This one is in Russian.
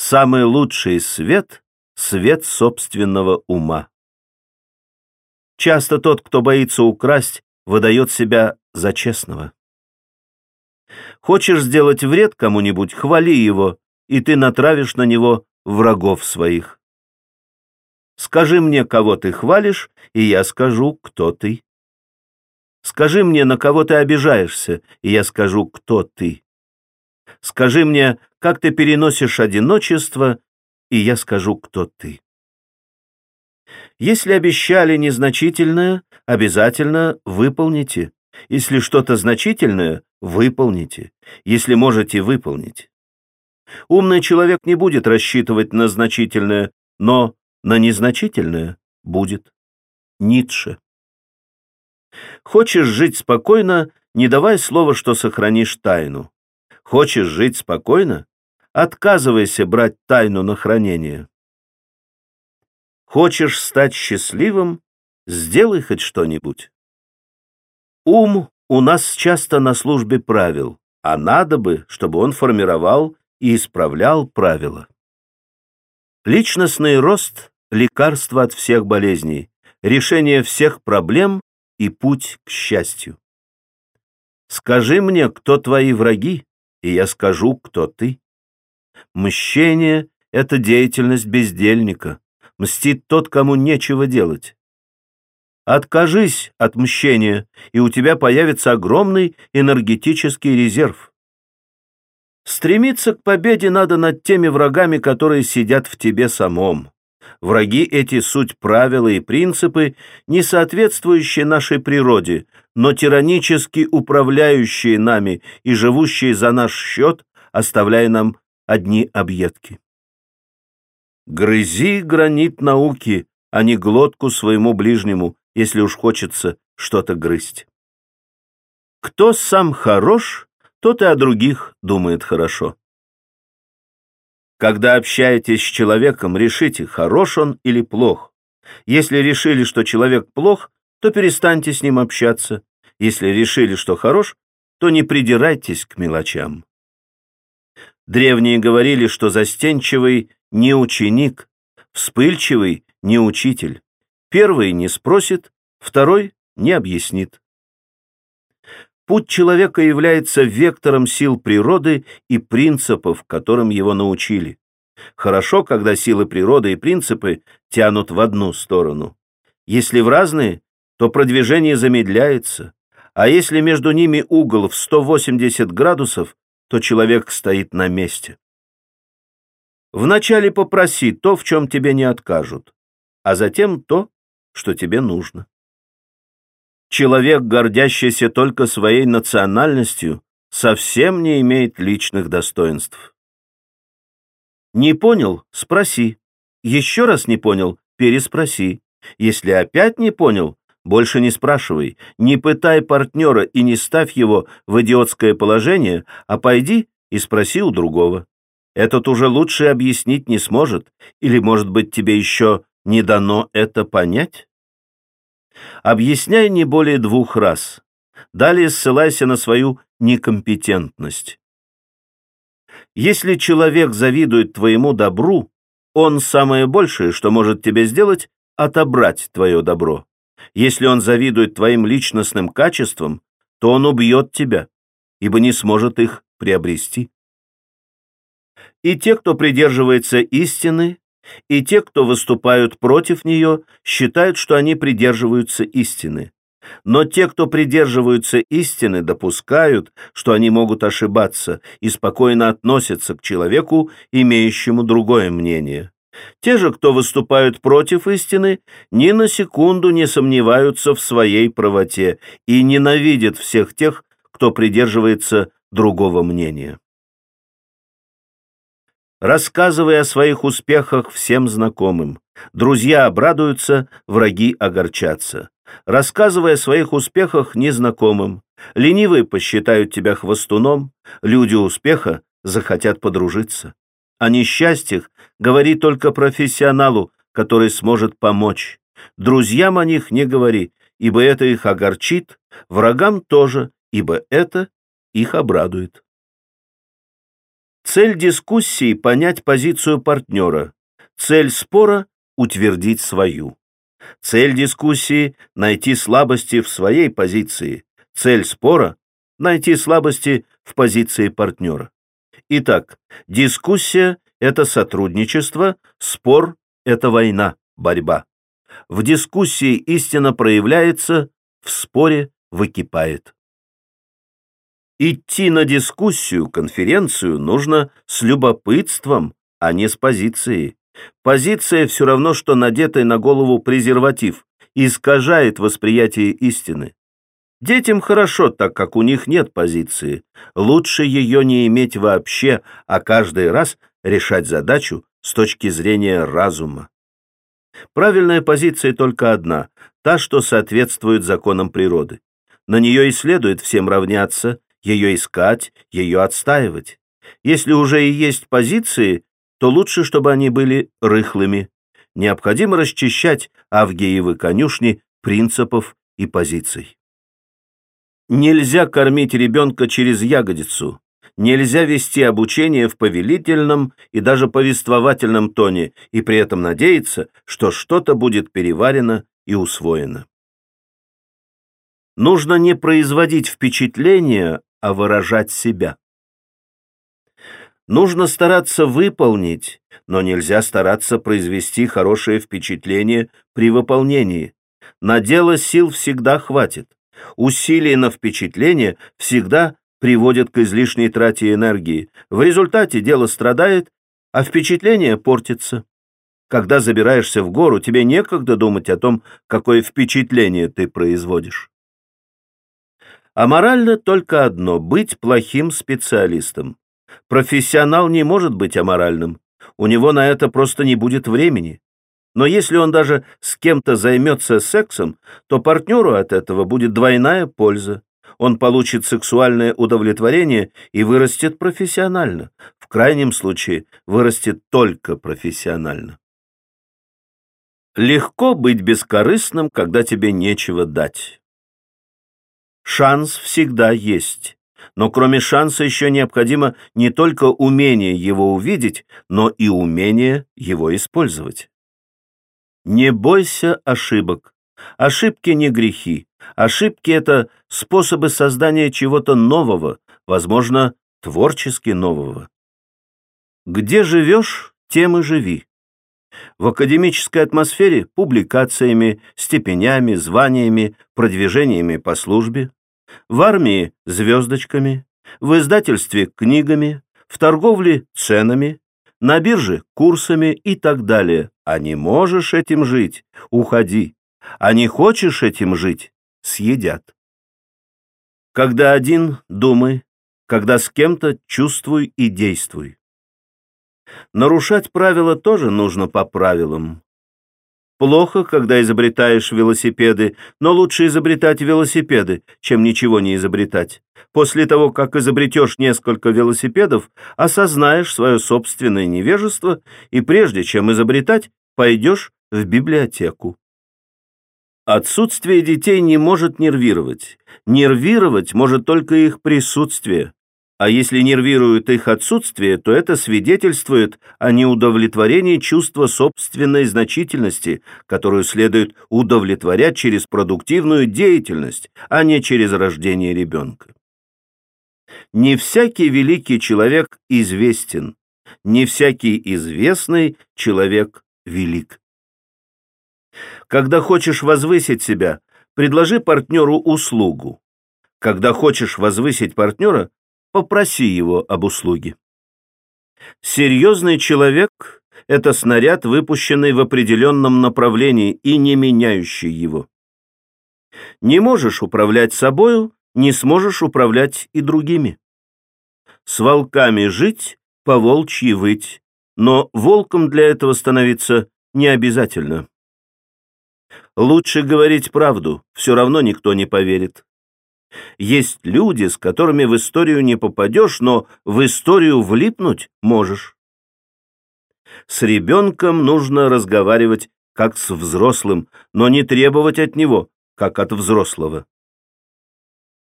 Самый лучший свет — свет собственного ума. Часто тот, кто боится украсть, выдает себя за честного. Хочешь сделать вред кому-нибудь — хвали его, и ты натравишь на него врагов своих. Скажи мне, кого ты хвалишь, и я скажу, кто ты. Скажи мне, на кого ты обижаешься, и я скажу, кто ты. Скажи мне, как ты переносишь одиночество, и я скажу, кто ты. Если обещали незначительное, обязательно выполните. Если что-то значительное, выполните. Если можете, выполнить. Умный человек не будет рассчитывать на значительное, но на незначительное будет. Ницше. Хочешь жить спокойно, не давай слова, что сохранишь тайну. Хочешь жить спокойно, отказывайся брать тайну на хранение. Хочешь стать счастливым, сделай хоть что-нибудь. Ум у нас часто на службе правил, а надо бы, чтобы он формировал и исправлял правила. Личностный рост — лекарство от всех болезней, решение всех проблем и путь к счастью. Скажи мне, кто твои враги, и я скажу, кто ты. Мщение — это деятельность бездельника. Мстит тот, кому нечего делать. Откажись от мщения, и у тебя появится огромный энергетический резерв. Стремиться к победе надо над теми врагами, которые сидят в тебе самом. Враги эти — суть правила и принципы, не соответствующие нашей природе, но тиранически управляющие нами и живущие за наш счет, оставляя нам одни объедки. Грызи гранит науки, а не глотку своему ближнему, если уж хочется что-то грызть. Кто сам хорош, тот и о других думает хорошо. Когда общаетесь с человеком, решите, хорош он или плох. Если решили, что человек плох, то перестаньте с ним общаться. Если решили, что хорош, то не придирайтесь к мелочам. Древние говорили, что застенчивый не ученик, вспыльчивый не учитель. Первый не спросит, второй не объяснит. Путь человека является вектором сил природы и принципов, которым его научили. Хорошо, когда силы природы и принципы тянут в одну сторону. Если в разные, то продвижение замедляется, а если между ними угол в 180 градусов, то человек стоит на месте. Вначале попроси то, в чем тебе не откажут, а затем то, что тебе нужно. Человек, гордящийся только своей национальностью, совсем не имеет личных достоинств. Не понял — спроси. Еще раз не понял — переспроси. Если опять не понял, больше не спрашивай. Не пытай партнера и не ставь его в идиотское положение, а пойди и спроси у другого. Этот уже лучше объяснить не сможет, или, может быть, тебе еще не дано это понять? Объясняй не более 2 раз. Далее ссылайся на свою некомпетентность. Если человек завидует твоему добру, он самое большее, что может тебе сделать, отобрать твое добро. Если он завидует твоим личностным качествам, то он убьет тебя, ибо не сможет их приобрести. И те, кто придерживается истины, и те, кто выступают против нее, считают, что они придерживаются истины. Но те, кто придерживаются истины, допускают, что они могут ошибаться, и спокойно относятся к человеку, имеющему другое мнение. Те же, кто выступают против истины, ни на секунду не сомневаются в своей правоте и ненавидят всех тех, кто придерживается другого мнения. Рассказывай о своих успехах всем знакомым. Друзья обрадуются, враги огорчатся. Рассказывай о своих успехах незнакомым. Ленивые посчитают тебя хвостуном, люди успеха захотят подружиться. О несчастьях говори только профессионалу, который сможет помочь. Друзьям о них не говори, ибо это их огорчит, врагам тоже, ибо это их обрадует. Цель дискуссии — понять позицию партнера. Цель спора — утвердить свою. Цель дискуссии — найти слабости в своей позиции. Цель спора — найти слабости в позиции партнера. Итак, дискуссия — это сотрудничество, спор — это война, борьба. В дискуссии истина проявляется, в споре выкипает. Идти на дискуссию, конференцию нужно с любопытством, а не с позицией. Позиция все равно, что надетый на голову презерватив, искажает восприятие истины. Детям хорошо, так как у них нет позиции. Лучше ее не иметь вообще, а каждый раз решать задачу с точки зрения разума. Правильная позиция только одна, та, что соответствует законам природы. На нее и следует всем равняться, ее искать, ее отстаивать. Если уже и есть позиции, то лучше, чтобы они были рыхлыми. Необходимо расчищать Авгиевы конюшни принципов и позиций. Нельзя кормить ребенка через ягодицу. Нельзя вести обучение в повелительном и даже повествовательном тоне и при этом надеяться, что что-то будет переварено и усвоено. Нужно не производить впечатления, а выражать себя. Нужно стараться выполнить, но нельзя стараться произвести хорошее впечатление при выполнении. На дело сил всегда хватит. Усилия на впечатление всегда приводят к излишней трате энергии. В результате дело страдает, а впечатление портится. Когда забираешься в гору, тебе некогда думать о том, какое впечатление ты производишь. Аморально только одно — быть плохим специалистом. Профессионал не может быть аморальным, у него на это просто не будет времени. Но если он даже с кем-то займется сексом, то партнеру от этого будет двойная польза. Он получит сексуальное удовлетворение и вырастет профессионально. В крайнем случае вырастет только профессионально. Легко быть бескорыстным, когда тебе нечего дать. Шанс всегда есть, но кроме шанса еще необходимо не только умение его увидеть, но и умение его использовать. Не бойся ошибок. Ошибки не грехи. Ошибки — это способы создания чего-то нового, возможно, творчески нового. Где живешь, тем и живи. В академической атмосфере — публикациями, степенями, званиями, продвижениями по службе, в армии — звездочками, в издательстве — книгами, в торговле — ценами, на бирже — курсами и так далее. А не можешь этим жить — уходи, а не хочешь этим жить — съедят. Когда один — думай, когда с кем-то — чувствуй и действуй. Нарушать правила тоже нужно по правилам. Плохо, когда изобретаешь велосипеды, но лучше изобретать велосипеды, чем ничего не изобретать. После того, как изобретешь несколько велосипедов, осознаешь свое собственное невежество и прежде чем изобретать, пойдешь в библиотеку. Отсутствие детей не может нервировать. Нервировать может только их присутствие. А если нервирует их отсутствие, то это свидетельствует о неудовлетворении чувства собственной значительности, которую следует удовлетворять через продуктивную деятельность, а не через рождение ребенка. Не всякий великий человек известен, не всякий известный человек велик. Когда хочешь возвысить себя, предложи партнеру услугу. Когда хочешь возвысить партнера, попроси его об услуге. Серьезный человек — это снаряд, выпущенный в определенном направлении и не меняющий его. Не можешь управлять собою, не сможешь управлять и другими. С волками жить, по волчьи выть, но волком для этого становиться не обязательно. Лучше говорить правду, все равно никто не поверит. Есть люди, с которыми в историю не попадешь, но в историю влипнуть можешь. С ребенком нужно разговаривать как с взрослым, но не требовать от него, как от взрослого.